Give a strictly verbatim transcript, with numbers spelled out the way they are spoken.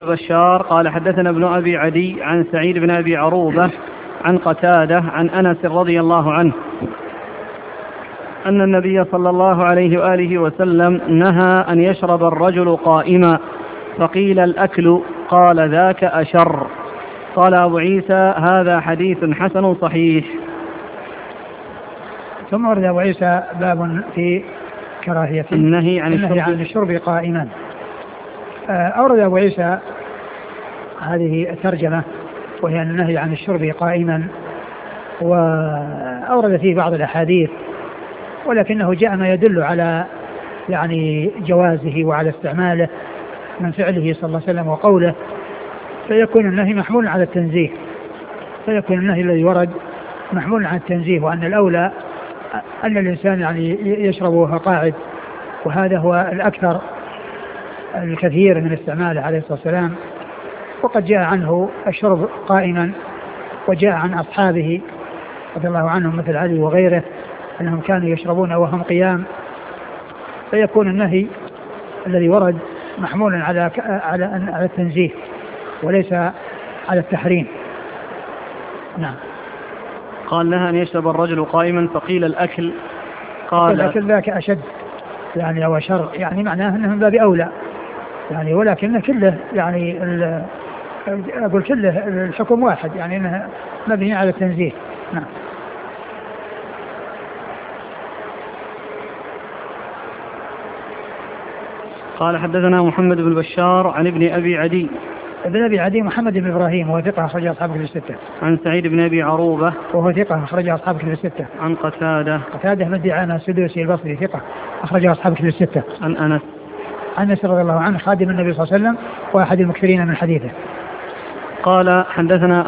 بشار قال حدثنا ابن أبي عدي عن سعيد بن أبي عروبة عن قتادة عن أنس رضي الله عنه أن النبي صلى الله عليه وآله وسلم نهى أن يشرب الرجل قائما، فقيل الأكل، قال ذاك أشر. قال أبو عيسى هذا حديث حسن صحيح. ثم ورد أبو عيسى باب في كراهية النهي عن, النهي عن الشرب قائما. أورد أبو عيسى هذه الترجمة وهي النهي عن الشرب قائما، وأورد فيه بعض الأحاديث، ولكنه جاء ما يدل على يعني جوازه وعلى استعماله من فعله صلى الله عليه وسلم وقوله، فيكون النهي محمول على التنزيه، فيكون النهي الذي ورد محمول على التنزيه، وأن الأولى أن الإنسان يعني يشرب وهو قاعد، وهذا هو الأكثر الكثير من استعماله عليه الصلاة والسلام. وقد جاء عنه الشرب قائما، وجاء عن أصحابه رضي الله عنهم مثل علي وغيره أنهم كانوا يشربون وهم قيام، فيكون النهي الذي ورد محمولا على على على التنزيه وليس على التحريم. نعم. قال لها أن يشرب الرجل قائما، فقيل الأكل، قال الأكل ذاك أشد يعني أو شر، يعني معناه أنه من باب أولى يعني، ولكن كله يعني أقول كله الحكم واحد، يعني أنه مبني على التنزيه. نعم. قال حدثنا محمد بن بشار عن ابن أبي عدي. ابن أبي عدي محمد بن إبراهيم وهو ثقة أخرج أصحاب كتب الستة. عن سعيد بن أبي عروبة وهو ثقة أخرج أصحاب كتب الستة. عن قتادة قتادة بن دعامة السدوسي البصري ثقة أخرج أصحاب كتب الستة. عن أنس أنس رضي الله عنه خادم النبي صلى الله عليه وسلم وأحد المكثرين من حديثه. قال حدثنا